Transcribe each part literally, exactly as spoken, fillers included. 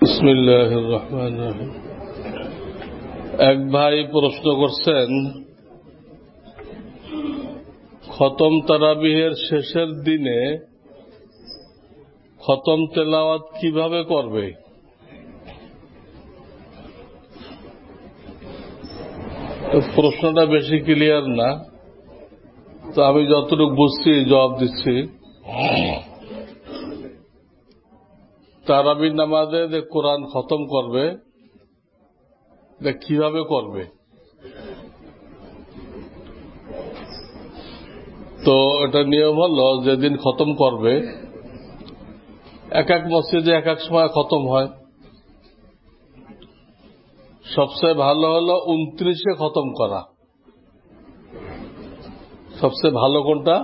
বিসমিল্লাহির রহমানির রহিম। এক ভাই প্রশ্ন করছেন, খতম তারাবিহের শেষের দিনে খতম তেলাওয়াত কিভাবে করবে? প্রশ্নটা বেশি ক্লিয়ার না, তো আমি যতটুকু বুঝছি জবাব দিচ্ছি। তারাবি নামাজে যে কোরআন খতম করবে কিভাবে করবে, তো এটা নিয়ম হলো যেদিন খতম করবে, এক এক মসজিদে এক এক সময় খতম হয়। সবচেয়ে ভালো হলো উনত্রিশে খতম করা। সবচেয়ে ভালো কোনটা?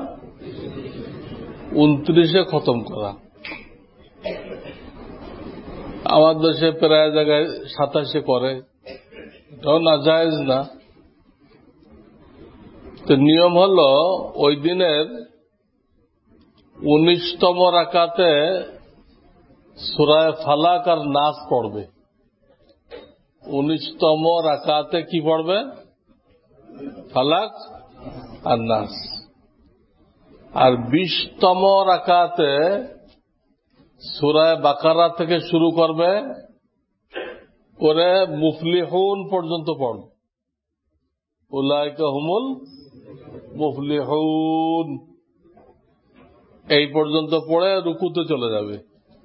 উনত্রিশে খতম করা। আমার দেশে প্রায় জায়গায় সাতাশে করে, এটাও না জায়েজ না। তো নিয়ম হলো ওই দিনের উনিশতম রাকাতে সূরা ফালাক আর নাস পড়বে। উনিশতম রাকাতে কি পড়বে? ফালাক আর নাস। আর বিশতম রাকাতে সূরা বাকারা থেকে শুরু করবে করে মুফলিহুন পর্যন্ত পড়বে। উলাইকা হুমুল মুফলিহুন এই পর্যন্ত পড়ে রুকুতে চলে যাবে।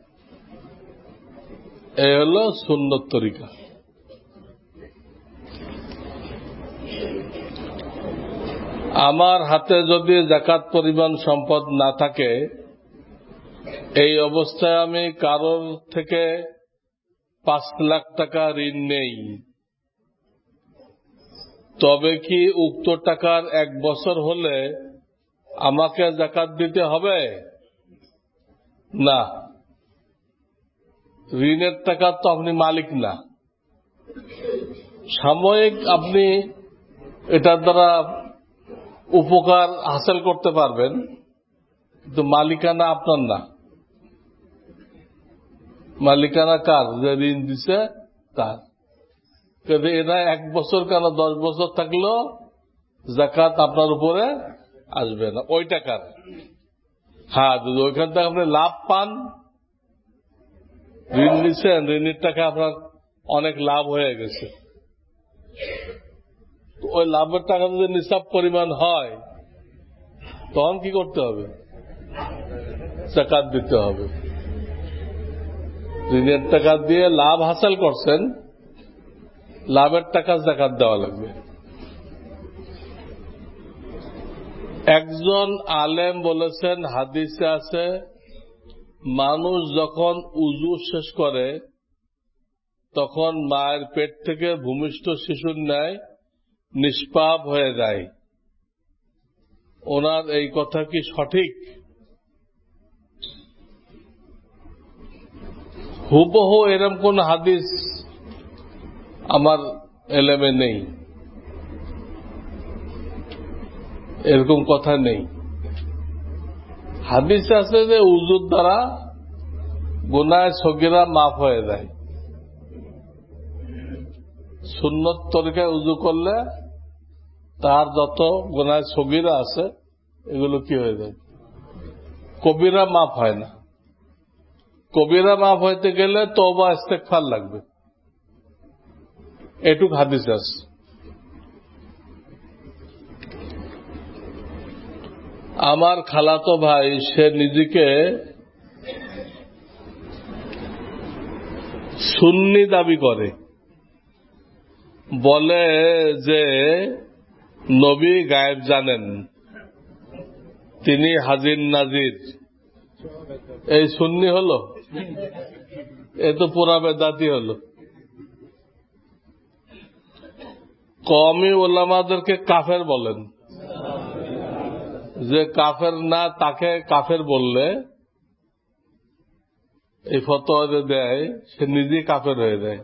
এই হলো সুন্নত তরিকা। আমার হাতে যদি যাকাত পরিমাণ সম্পদ না থাকে, এই অবস্থায় আমি কারোর থেকে পাঁচ লাখ টাকা ঋণ নেই, তবে কি উক্ত টাকার এক বছর হলে আমাকে যাকাত দিতে হবে? না, ঋণের টাকা তো আপনি মালিক না। সাময়িক আপনি এটার দ্বারা উপকার হাসিল করতে পারবেন, কিন্তু মালিকানা আপনার না। মালিকানা কার? যে ঋণ দিছে তার। কিন্তু এরা এক বছর কেন দশ বছর থাকলেও যাকাত আপনার উপরে আসবে না ওই টাকার। হ্যাঁ, যদি ওইখান থেকে আপনি লাভ পান, ঋণ নিচ্ছেন, ঋণের টাকা আপনার অনেক লাভ হয়ে গেছে, ওই লাভের টাকা যদি নিসাব পরিমাণ হয়, তখন কি করতে হবে? যাকাত দিতে হবে। ঋণের টাকা দিয়ে লাভ হাসিল করছেন, লাভের টাকা যাকাত দেওয়া লাগবে। একজন আলেম বলেছেন, হাদিসে আছে, মানুষ যখন উযু শেষ করে তখন মায়ের পেট থেকে ভূমিষ্ঠ শিশুর ন্যায় নিষ্পাপ হয়ে যায়। ওনার এই কথা কি সঠিক? হুবহু এরকম কোন হাদিস আমার এলেমে নেই, এরকম কথা নেই। হাদিসে আছে যে উযুর দ্বারা গুনাহ সগীরা মাফ হয়ে যায়। সুন্নত তরিকায় উযু করলে তার যত গুনাহ সগীরা আছে এগুলো কি হয়ে যায়? কবিরা মাফ হয় না। কবিরা মাফ হইতে গেলে তওবা ইস্তেগফার লাগবে, এটুক হাদিস আছে। আমার খালাতো ভাই, সে নিজেকে সুন্নি দাবি করে, বলে যে নবী গায়েব জানেন, তিনি হাজির নাজির। এই সুন্নি হলো? এ তো পুরা বেদাতি হলো। কওমি উলামাদেরকে কাফের বলেন, যে কাফের না তাকে কাফের বললে, এই ফতোয়া যে দেয় সে নিজেই কাফের হয়ে যায়।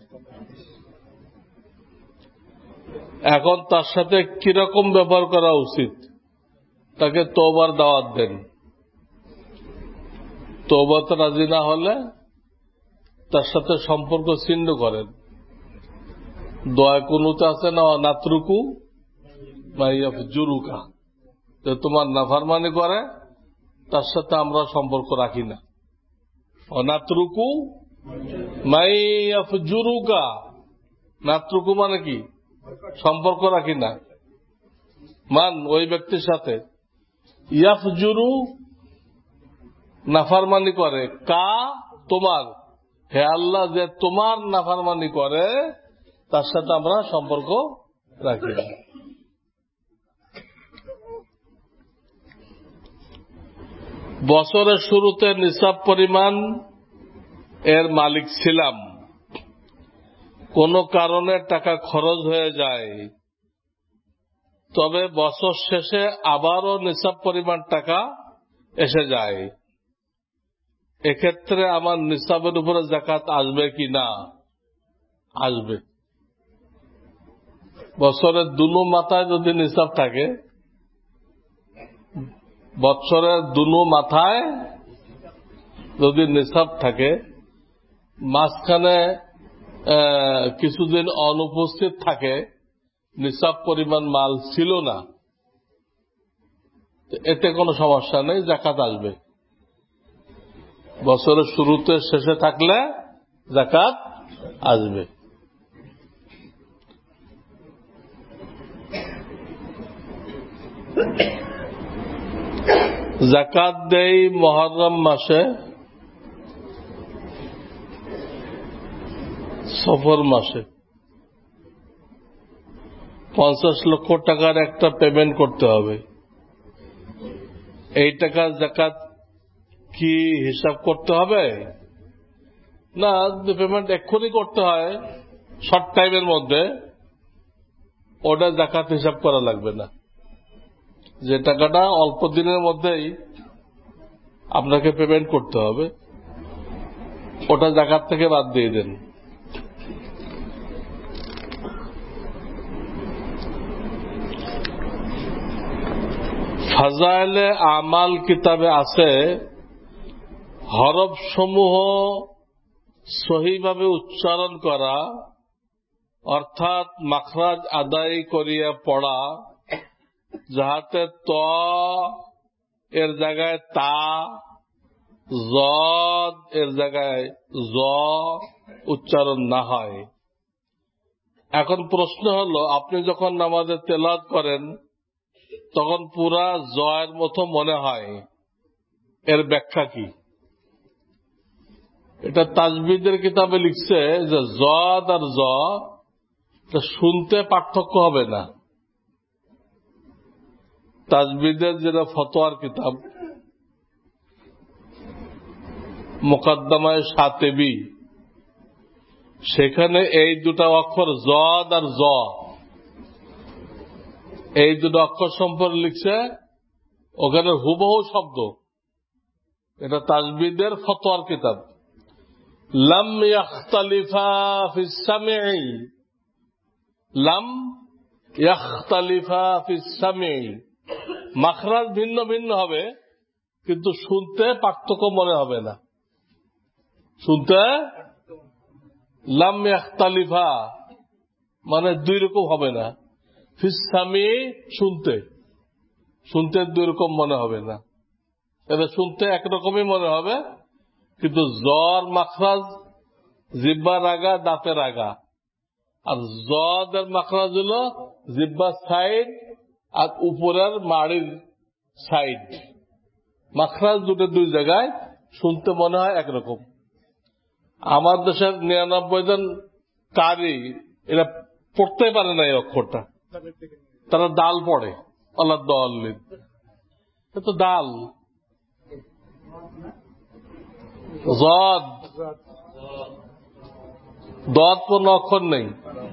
এখন তার সাথে কিরকম ব্যবহার করা উচিত? তাকে তওবার দাওয়াত দেন। তওবাতে রাজি না হলে তার সাথে সম্পর্ক ছিন্ন করেন। দোয়া কুনুতে আছে না, নাতরুকু মাইয়াফজুরুকা, যে তোমার নাফরমানি করে তার সাথে আমরা সম্পর্ক রাখি না। নাতরুকু মাইয়াফজুরুকা, নাতরুকু মানে কি? সম্পর্ক রাখি না মান ওই ব্যক্তির সাথে ইয়াফজুরু, নাফরমানি করে, কা তোমার, হে আল্লাহ যে তোমার নাফরমানি করে তার সাথে আমরা সম্পর্ক রাখি না। বছরের শুরুতে নিসাব পরিমাণ এর মালিক ছিলাম, কোনো কারণে টাকা খরচ হয়ে যায়, তবে বছর শেষে আবারও নিসাব পরিমাণ টাকা এসে যায়, এক্ষেত্রে আমার নিসাবের উপরে যাকাত আসবে কি না? আসবে। বছরের দুনো মাথায় যদি নিসাব থাকে, বছরের দুনো মাথায় যদি নিসাব থাকে, মাঝখানে কিছুদিন অনুপস্থিত থাকে, নিসাব পরিমাণ মাল ছিল না, এতে কোনো সমস্যা নেই, যাকাত আসবে। বছরের শুরুতে শেষে থাকলে যাকাত আসবে। যাকাত দেই মুহররম মাসে, সফর মাসে। পঞ্চাশ লক্ষ টাকার একটা পেমেন্ট করতে হবে। এই টাকার যাকাত কি হিসাব করতে হবে না? পেমেন্ট এক্ষুনি করতে হয় শর্ট টাইমের মধ্যে, ওটা যাকাত হিসাব করা লাগবে না। যে টাকাটা অল্প দিনের মধ্যেই আপনাকে পেমেন্ট করতে হবে, ওটা যাকাত থেকে বাদ দিয়ে দেন। ফাজাইলে আমাল কিতাবে আছে, হরফ সমূহ সহিভাবে উচ্চারণ করা, অর্থাৎ মাখরাজ আদায় করিয়া পড়া, যাহাতে ত এর জায়গায় তা, জদ এর জায়গায় জ উচ্চারণ না হয়। এখন প্রশ্ন হল, আপনি যখন নামাজে তেলাওয়াত করেন তখন পুরা জয়ের মতো মনে হয়, এর ব্যাখ্যা কি? এটা তাজবিদের কিতাবে লিখছে যে জদ আর জ শুনতে পার্থক্য হবে না। তাজবিদের যেটা ফতোয়ার কিতাব মুকদ্দমায়ে শাতিবি, সেখানে এই দুটা অক্ষর জদ আর জ, এই দুটো অক্ষর সম্পর্কে লিখছে, ওখানে হুবহু শব্দ। এটা তাজবিদের ফতোয়ার কিতাব। লাম ইয়াখতালিফা ফিস সামি'i, লাম ইয়াখতালিফা ফিস সামি'i, মাখরাজ ভিন্ন ভিন্ন হবে কিন্তু শুনতে পার্থক্য মনে হবে না। শুনতে লাম ইয়াখতালিফা মানে দুই রকম হবে না, ফিস সামি'i শুনতে, শুনতে দুই রকম মনে হবে না। এটা শুনতে একরকমই মনে হবে, কিন্তু জর মাখরাজ জিব্বার আগা দাঁতের আগা, আর জদের মাখরাজ হল জিব্বার সাইড আর উপরের মাড়ির সাইড। মাখরাজ দুটো দুই জায়গায়, শুনতে মনে হয় একরকম। আমার দেশের নিরানব্বই জন কারি এরা পড়তে পারে না এই অক্ষরটা, তারা দাল পড়ে, আল্লাহ দলিল, তো দাল জদ, দদ কোন অক্ষর নেই।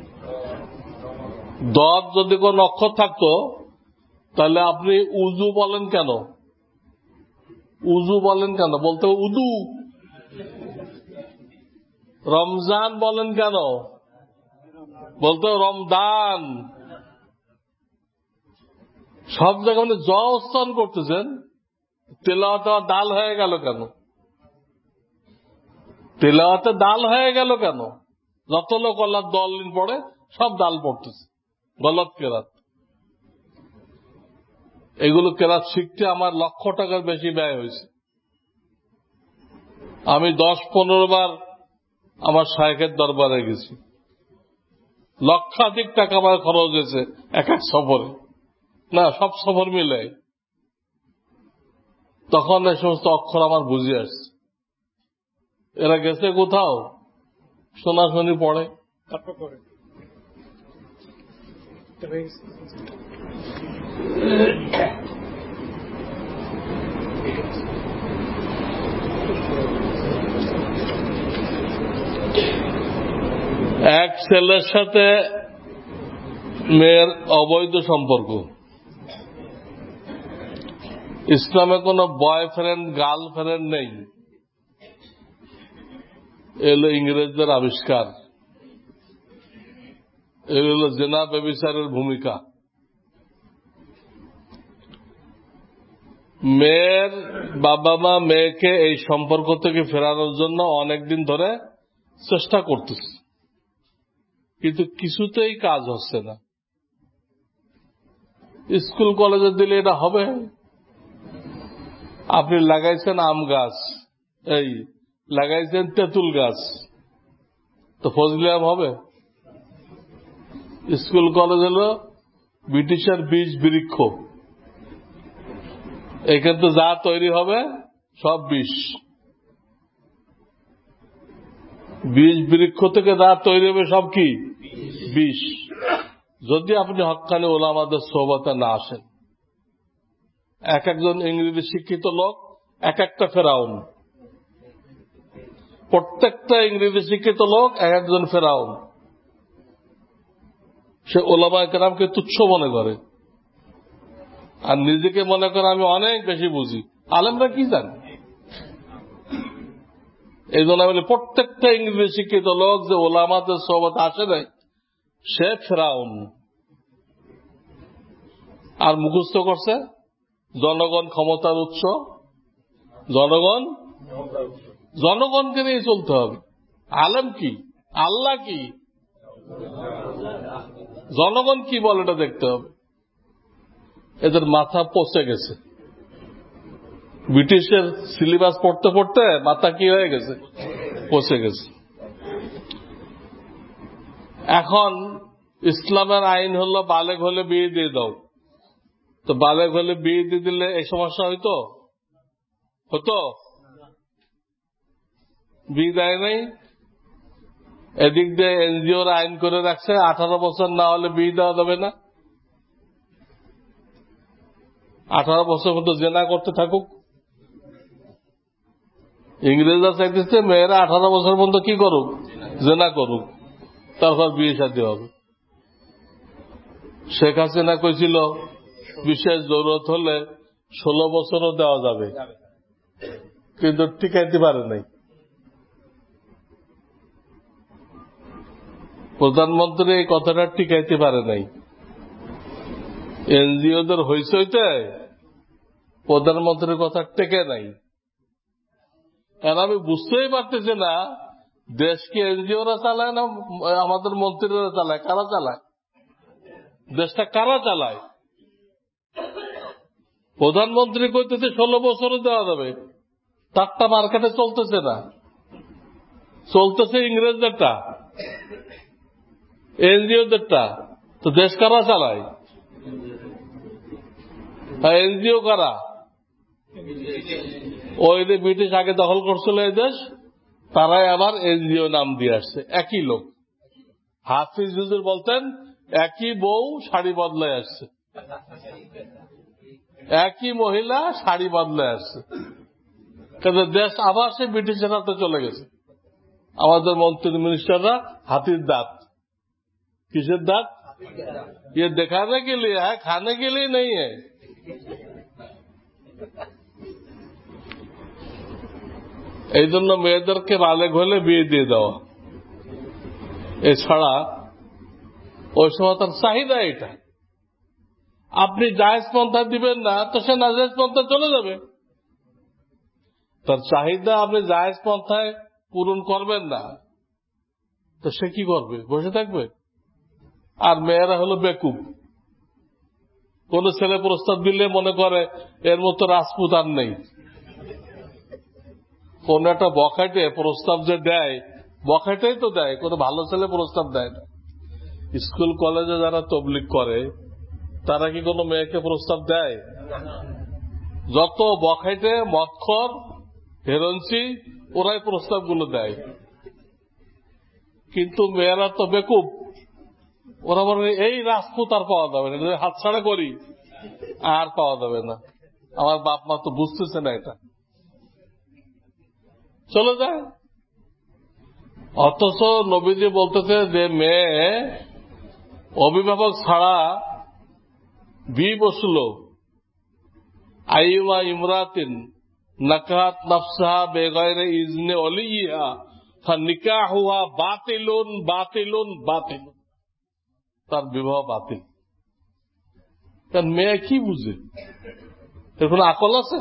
দদ যদি কোন অক্ষর থাকতো তাহলে আপনি উজু বলেন কেন? উজু বলেন কেন? বলতে উদু। রমজান বলেন কেন? বলতে রমদান। সব জায়গায় মানে জ উচ্চারণ করতেছেন, তেলাওয়াত দাল হয়ে গেল কেন? তেলাওয়াতে দাল হয়ে গেল কেন? যত লোক আল্লাহ দলিন পড়ে সব দাল পড়তেছে, গলত কেরাত। এগুলো কেরাত শিখতে আমার লক্ষ টাকার বেশি ব্যয় হয়েছে। আমি দশ পনেরো বার আমার শায়েখের দরবারে গেছি, লক্ষাধিক টাকা আমার খরচ হয়েছে এক এক সফরে, না সব সফর মিলে। তখন এই সমস্ত অক্ষর আমার বুঝে আসছে। এরা গেছে কোথাও, শোনাশুনি পড়ে। এক ছেলের সাথে মেয়ের অবৈধ সম্পর্ক। ইসলামে কোনো বয়ফ্রেন্ড গার্লফ্রেন্ড নেই, এগুলো ইংরেজদের আবিষ্কার। এগুলো জেনা ব্যভিচারের ভূমিকা। মেয়ের বাবা মা মেয়েকে এই সম্পর্ক থেকে ফেরানোর জন্য অনেকদিন ধরে চেষ্টা করতেছে, কিন্তু কিছুতেই কাজ হচ্ছে না। স্কুল কলেজে দিলে এটা হবে? আপনি লাগাইছেন আম গাছ, এই লাগাইছেন তেঁতুল গাছ, তো ফজলি আম হবে? স্কুল কলেজ হল ব্রিটিশের বীজ বৃক্ষ, এখান তো যা তৈরি হবে সব বিষ। বীজ বৃক্ষ থেকে যা তৈরি হবে সব কি? বিষ। যদি আপনি হক্কানি ওলামাদের সোহবতে না আসেন। এক একজন ইংরেজি শিক্ষিত লোক এক একটা ফেরাউন, প্রত্যেকটা ইংরেজি শিক্ষিত লোক এক একজন ফেরাউন। সে ওলামা কেরামকে তুচ্ছ মনে করে আর নিজেকে মনে করে আমি অনেক বেশি বুঝি। আলেমরা কি জানে? এই জন্য বলি প্রত্যেকটা ইংরেজি শিক্ষিত লোক যে ওলামাদের সোহবতে আসে নাই, সে ফেরাউন। আর মুখস্থ করছে জনগণ ক্ষমতার উৎস, জনগণ জনগণকে নিয়ে চলতে হবে। আলেম কি, আল্লাহ কি, জনগণ কি বলে এটা দেখতে হবে। এদের মাথা পচে গেছে, ব্রিটিশের সিলেবাস পড়তে পড়তে মাথা কি হয়ে গেছে? পচে গেছে। এখন ইসলামের আইন হলো বালেগ হলে বিয়ে দিয়ে দাও, তো বালেগ হলে বিয়ে দিয়ে দিলে এই সমস্যা হইতো? হতো? বিয়ে দেয় নাই। এদিক দিয়ে এনজিওর আইন করে রাখছে আঠারো বছর না হলে বিয়ে দেওয়া যাবে না। আঠারো বছর মতো জেনা করতে থাকুক। ইংরেজরা চাইতেছে মেয়েরা আঠারো বছর পর্যন্ত কি করুক? জেনা করুক, তারপর বিয়ে শাদী হবে। শেখ হাসিনা কইছিল বিশেষ জরুরত হলে ষোলো বছরও দেওয়া যাবে, কিন্তু টিকাইতে পারে নাই। প্রধানমন্ত্রী এই কথাটা টিকাইতে পারে নাই। এনজিওদের হইছে হইতে প্রধানমন্ত্রীর কথা টেকে নাই। আর আমি বুঝতেই পারতেছি না দেশকে এনজিওরা চালায় না আমাদের মন্ত্রীরা চালায়? কারা চালায় দেশটা? কারা চালায়? প্রধানমন্ত্রী কইতেছে ষোলো বছরও দেওয়া যাবে, তারটা মার্কেটে চলতেছে না, চলতেছে ইংরেজদেরটা, এনজিওদেরটা। তো দেশ কারা চালায়? এনজিও কারা? ওই যে ব্রিটিশ আগে দখল করছিল এই দেশ, তারাই আবার এনজিও নাম দিয়ে আসছে। একই লোক। হাফিজ হুজুর বলতেন একই বউ শাড়ি বদলায় আসছে, একই মহিলা শাড়ি বদলায় আসছে। কিন্তু দেশ আবার সে ব্রিটিশের হাতে চলে গেছে। আমাদের মন্ত্রী মিনিস্টাররা হাতির দাঁত। किसर दांत? ये दिखाने के लिए है, खाने के लिए नहीं है। এই জন্য মেয়েদেরকে বালেগ হলে বিয়ে দিয়ে দেওয়া। এছাড়া ওই সময় তার চাহিদা এটা। আপনি জায়েজ পন্থা দিবেন না তো সে নাজায়েজ পন্থা চলে যাবে। তার চাহিদা আপনি জায়েজ পন্থায় পূরণ করবেন না, তো সে কি করবে? বসে থাকবে? আর মেয়েরা হলো বেকুব। কোন ছেলে প্রস্তাব দিলে মনে করে এর মতো রাজপুত আর নেই। কোন একটা বখাটে প্রস্তাব যে দেয়, বখাটেই তো দেয়, কোন ভালো ছেলে প্রস্তাব দেয় না। স্কুল কলেজে যারা তবলিগ করে তারা কি কোনো মেয়েকে প্রস্তাব দেয়? যত বখাটে, মদখর, হেরঞ্চি, ওরাই প্রস্তাবগুলো দেয়। কিন্তু মেয়েরা তো বেকুব, ওরা বলে এই রাজপুত আর পাওয়া যাবে না, যদি হাতছাড়া করি আর পাওয়া যাবে না। আমার বাপ মা তো বুঝতেছে না এটা, চলে যায়। অথচ নবীজি বলতেছে যে মেয়ে অভিভাবক ছাড়া বিয়ে বসল, আইমা ইমরাতিন নাকাত নাফসাহা বেগায়রে ইজনে ওলিহা ফানিকাহুহা বাতিলুন বাতিলুন বাতিলুন, তার বিবাহ বাতিল। কারণ মেয়ে কি বুঝে? এর কোন আকল আছে?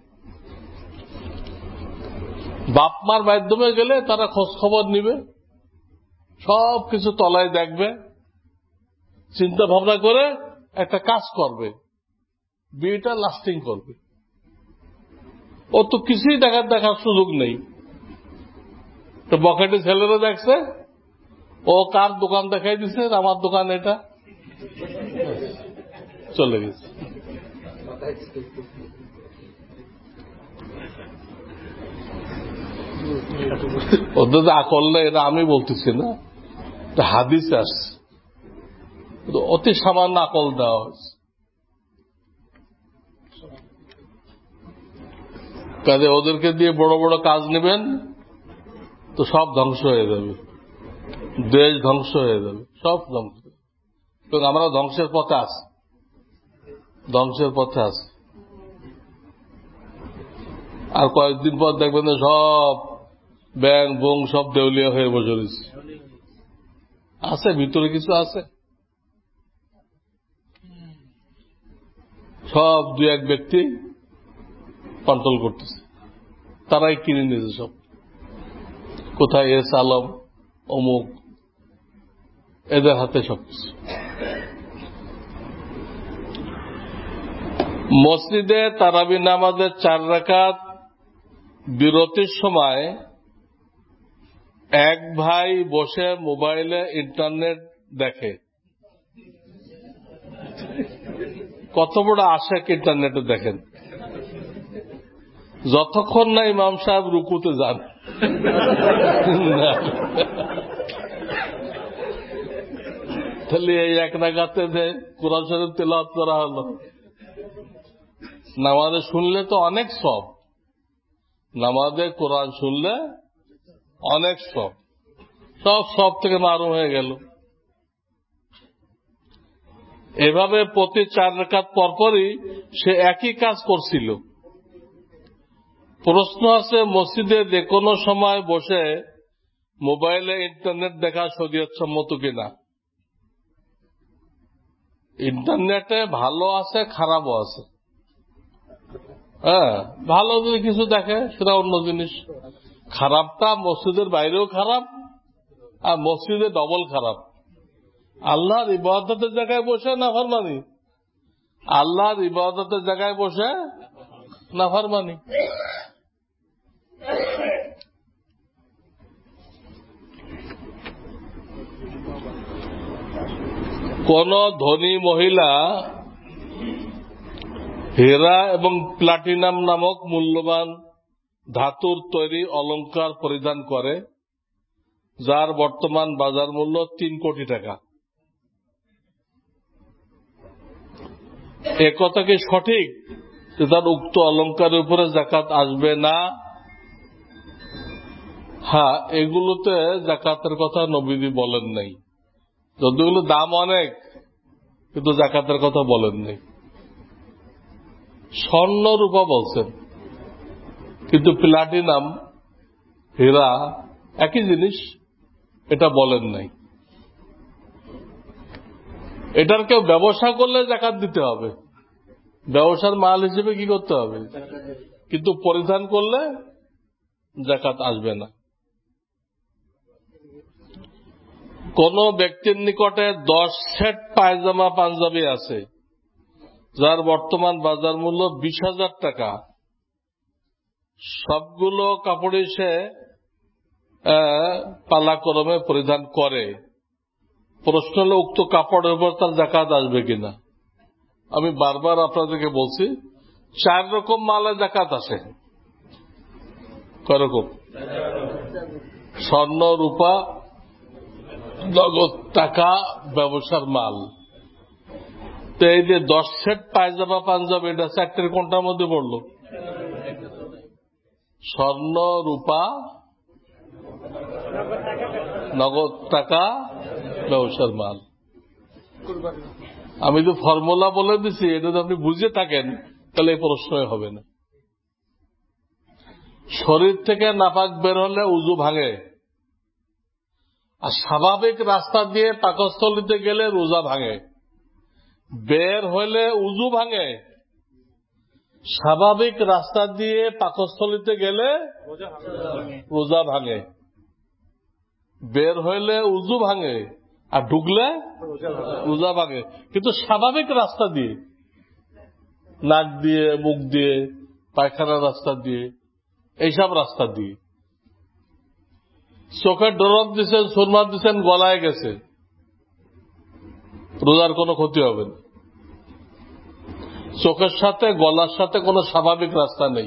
বাপ মার মাধ্যমে গেলে তারা খোঁজ খবর নিবে, সব কিছু তলায় দেখবে, চিন্তা ভাবনা করে একটা কাজ করবে, বিয়েটা লাস্টিং করবে। ও তো কিছুই দেখার দেখার সুযোগ নেই। তো বখাটে ছেলেরা দেখছে, ও কার দোকান দেখাই দিছে, আমার দোকান এটা, চলে গেছে। ওদের যে আকল নেই এটা আমি বলতেছি না, হাদিস আসছে, অতি সামান্য আকল দেওয়া হয়েছে। কাজে ওদেরকে দিয়ে বড় বড় কাজ নেবেন তো সব ধ্বংস হয়ে যাবে, দেশ ধ্বংস হয়ে যাবে, সব ধ্বংস। এবং আমরা ধ্বংসের পথে আছি, ধ্বংসের পথে আছি। আর কয়েকদিন পর দেখবেন সব ব্যাংক বং সব দেউলিয়া হয়ে বসে রয়েছে। আছে ভিতরে কিছু আছে, সব দু এক ব্যক্তি কন্ট্রোল করতেছে, তারাই কিনে নিয়েছে সব। কোথায় এস আলম অমুক, এদের হাতে সবকিছু। মসজিদে তারাবি নামাজের চার রাকাত বিরতির সময় এক ভাই বসে মোবাইলে ইন্টারনেট দেখে। কত বড় আশেক ইন্টারনেটে দেখেন, যতক্ষণ না ইমাম সাহেব রুকুতে যান। তাহলে এই এক রাকাতে যে কোরআন শরীফ তেলাওয়াত করা হলো, নামাজে শুনলে তো অনেক সব, নামাজে কোরআন শুনলে অনেক সব, সব সব থেকে মারুম হয়ে গেল। এভাবে প্রতি চার রাকাত পরপরই সে একই কাজ করছিল। প্রশ্ন আছে, মসজিদে যে কোনো সময় বসে মোবাইলে ইন্টারনেট দেখা শরীয়ত সম্মত কিনা? ইন্টারনেটে ভালো আছে, খারাপও আছে। হ্যাঁ, ভালো যদি কিছু দেখে সেটা অন্য জিনিস, খারাপটা মসজিদের বাইরেও খারাপ, আর মসজিদে ডবল খারাপ। আল্লাহর ইবাদতের জায়গায় বসে নাফরমানি, আল্লাহর ইবাদতের জায়গায় বসে নাফরমানি। কোন ধনী মহিলা হীরা এবং প্লাটিনাম নামক মূল্যবান ধাতুর তৈরি অলংকার পরিধান করে, যার বর্তমান বাজার মূল্য তিন কোটি টাকা। এ কথা কি সঠিক যে তার উক্ত অলংকারের উপরে যাকাত আসবে না? হ্যাঁ, এগুলোতে যাকাতের কথা নবীজি বলেন নাই, যতগুলো দাম অনেক, কিন্তু যাকাতের কথা বলেন নাই। স্বর্ণ রূপা বলছেন, কিন্তু প্লাটিনাম হীরা একই জিনিস, এটা বলেন নাই। এটার কেউ ব্যবসা করলে যাকাত দিতে হবে, ব্যবসার মাল হিসেবে কি করতে হবে, কিন্তু পরিধান করলে যাকাত আসবে না। কোন ব্যক্তির নিকটে দশ সেট পায়জামা পাঞ্জাবি আছে যার বর্তমান বাজার মূল্য বিশ হাজার টাকা, সবগুলো কাপড়ই সে পালাক্রমে পরিধান করে, প্রশ্ন হল উক্ত কাপড়ের উপর তার যাকাত আসবে কিনা। আমি বারবার আপনাদেরকে বলছি চার রকম মালে যাকাত আসে। কয় রকম? স্বর্ণ, রূপা, নগদ টাকা, ব্যবসার মাল। তো এই যে দশ সেট পায়জামা পাঞ্জাবি, এটা চারটের কোনটার মধ্যে পড়লো? স্বর্ণ, রূপা, নগদ টাকা, ব্যবসার মাল। আমি তো ফর্মুলা বলে দিছি, এটা যদি আপনি বুঝে থাকেন তাহলে এই প্রশ্নই হবে না। শরীর থেকে নাপাক বের হলে উযু ভাঙে, আর স্বাভাবিক রাস্তা দিয়ে পাকস্থলীতে গেলে রোজা ভাঙে। বের হইলে উযু ভাঙে, স্বাভাবিক রাস্তা দিয়ে পাকস্থলীতে গেলে রোজা ভাঙে। বের হইলে উযু ভাঙে আর ঢুকলে রোজা ভাঙে, কিন্তু স্বাভাবিক রাস্তা দিয়ে, নাক দিয়ে, মুখ দিয়ে, পায়খানার রাস্তা দিয়ে, এইসব রাস্তা দিয়ে। চোখে ডরব দিচ্ছেন, সুরমা দিচ্ছেন, গলায় গেছে, রোজার কোনো ক্ষতি হবে না। চোখের সাথে গলার সাথে কোনো স্বাভাবিক রাস্তা নেই,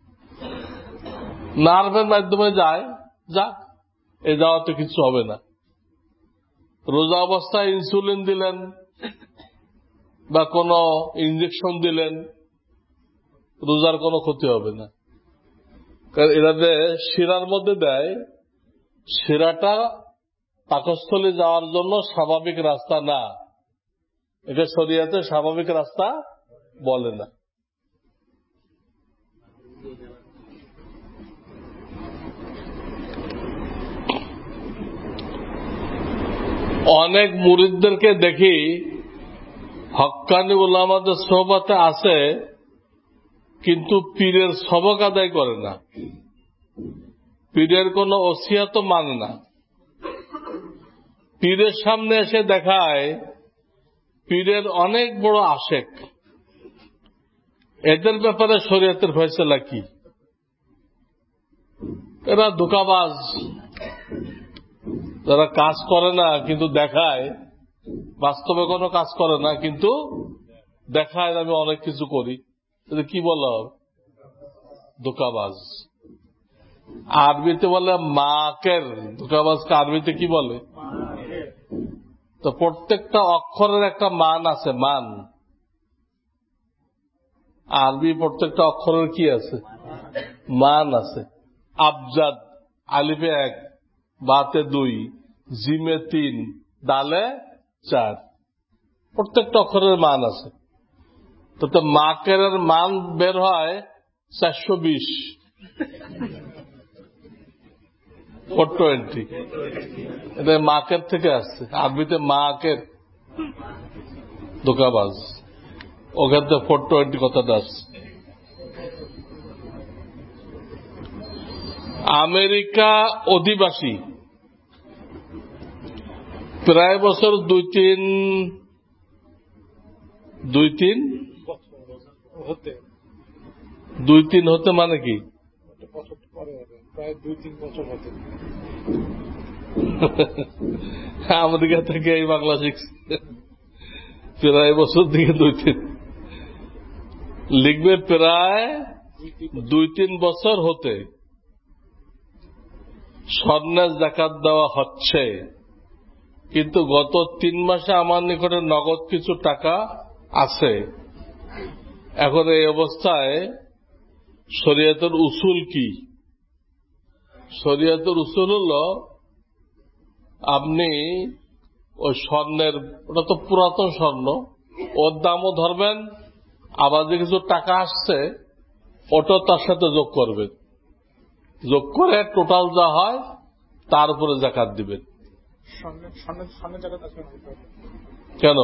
নার্ভের মাধ্যমে যায়, যাক, এই যাওয়াতে কিছু হবে না। রোজা অবস্থায় ইনসুলিন দিলেন বা কোন ইঞ্জেকশন দিলেন, রোজার কোনো ক্ষতি হবে না। কারণ এরা যে শিরার মধ্যে দেয়, শিরাটা পাকস্থলী যাওয়ার জন্য স্বাভাবিক রাস্তা না, এটা শরীয়তে স্বাভাবিক রাস্তা বলে না। অনেক মুরিদদেরকে দেখি হক্কানি উলামাদের সোহবতে আছে, কিন্তু পীরের সবক আদায় করে না, পীরের কোন ওসিয়ত মানে না। পীরের সামনে এসে দেখায় পীরের অনেক বড় আশেক। এদের ব্যাপারে শরীয়তের ফয়সালা কি? এরা ধোঁকাবাজ, যারা কাজ করে না কিন্তু দেখায়, বাস্তবে কোনো কাজ করে না কিন্তু দেখায় আমি অনেক কিছু করি, কি বলা হবে? ধোঁকাবাজ। আরবিতে বলে মাকের। ধোঁকাবাজকে আরবিতে কি বলে? তো প্রত্যেকটা অক্ষরের একটা মান আছে, মান। আরবি প্রত্যেকটা অক্ষরের কি আছে? মান আছে। আবজাদ, আলিফে এক, বাতে দুই, জিমে তিন, দালে চার, প্রত্যেকটা অক্ষরের মান আছে। তো মাকের মান বের হয় চারশো বিশ, ফোর টোয়েন্টি। এটা মাকের থেকে আসছে, আরবিতে মাকের। ধোঁকাবাজ, ওখান থেকে ফোর টোয়েন্টি কথাটা আসছে। আমেরিকা অধিবাসী প্রায় বছর দুই তিন দুই তিন হতে দুই তিন হতে মানে কি? প্রায় দুই তিন বছর হতে আমেরিকা থেকে এই বাংলা শিখছে, প্রায় বছর থেকে দুই তিন লিখবে, প্রায় দুই তিন বছর হতে স্বর্ণের যাকাত দেওয়া হচ্ছে, কিন্তু গত তিন মাসে আমার নিকটে নগদ কিছু টাকা আছে। এখন এই অবস্থায় শরীয়তের উসুল কি? শরীয়তের উসুল হল, আপনি ওই স্বর্ণের, ওটা তো পুরাতন স্বর্ণ, ওর দামও ধরবেন, আবার যে কিছু টাকা আসছে ওটা তার সাথে যোগ করবেন, যোগ করে টোটাল যা হয় তার উপরে যাকাত দিবেন। কেন?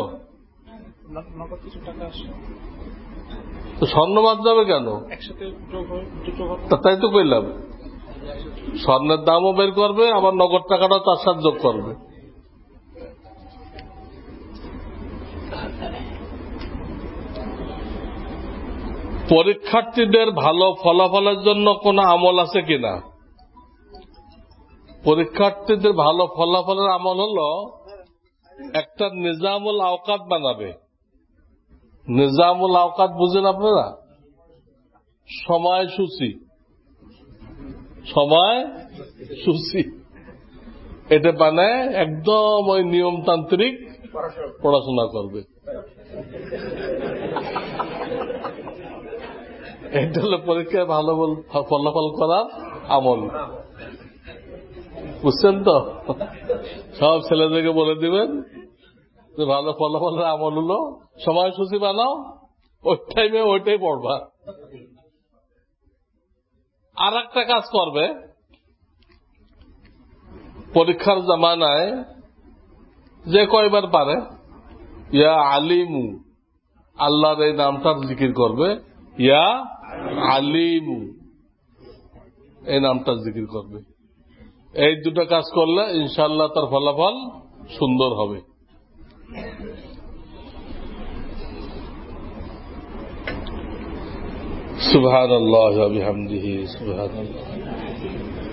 স্বর্ণ বাদ যাবে কেন? তাই তো কইলাম, স্বর্ণের দামও বের করবে, আবার নগদ টাকাটা তার সাথে যোগ করবে। পরীক্ষার্থীদের ভালো ফলাফলের জন্য কোন আমল আছে কিনা? পরীক্ষার্থীদের ভালো ফলাফলের আমল হলো একটা নিজামুল আওকাত বানাবে। নিজামুল আওকাত বুঝেন আপনারা? সময়সূচি, সময় সূচি এটা বানায় একদম ওই নিয়মতান্ত্রিক পড়াশোনা করবে। এটা হলো পরীক্ষায় ভালো ফলাফল করার আমল। বুঝছেন তো? সব ছেলেদেরকে বলে দিবেন যে ভালো ফলাফলের আমল হলো সময়সূচি বানাও, ওই টাইমে ওইটাই পড়বা। আর একটা কাজ করবে, পরীক্ষার জামানায় যে কয়বার পারে ইয়া আলিমু, আল্লাহর এই নামটার জিকির করবে। ইয়া আলিমু এই নামটার জিকির করবে। এই দুটো কাজ করলে ইনশাআল্লাহ তার ফলাফল সুন্দর হবে। সুবহানাল্লাহ ওয়া বিহামদিহি সুবহানাল্লাহ।